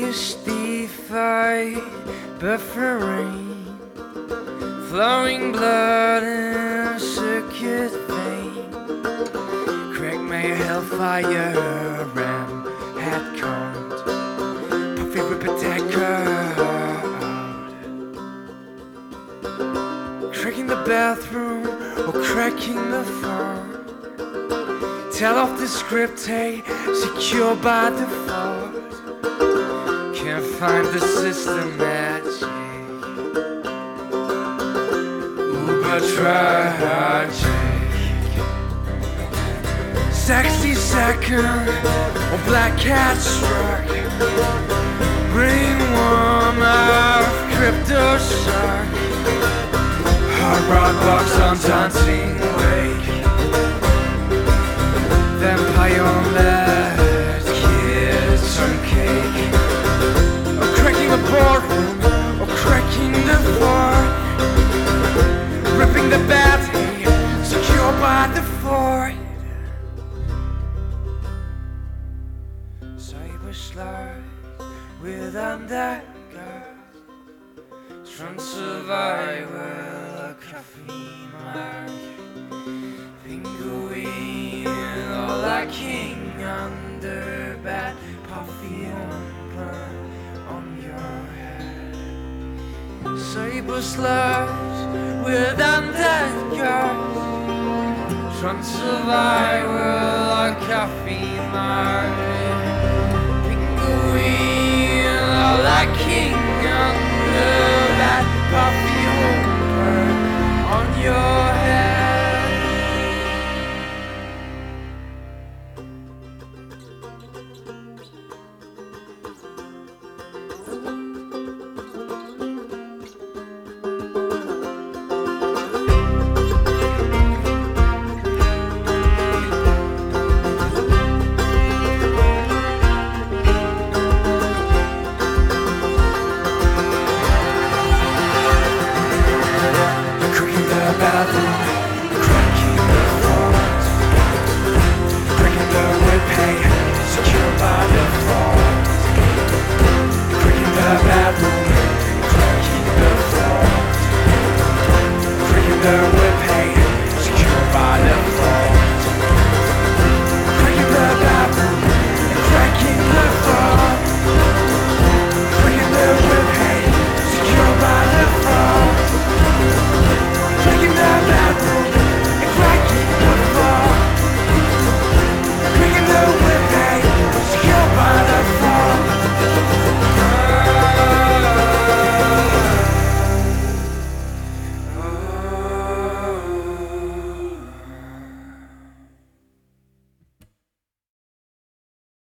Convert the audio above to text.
Steve-eyed buffering, flowing blood in a circuit vein. Crack my hellfire ram had combed, puffy rip attacker out. Cracking the bathroom or cracking the phone. Tell off the script, hey, secure by default. Can't find the system magic. Uber tragic. Sexy second or black cat struck. Ringworm of crypto shark. Hard rock box on dancing wake. Vampire omelette, kids on cake. Or cracking the boardroom, or cracking the floor. Ripping the battery, secure by the fort. Cyber slide with underguard. Strong survival, a caffeine mark. Penguin, all like king under bad perfume on your head. Saber slugs with underguards. Strong survival, a caffeine mark. Penguin, all like king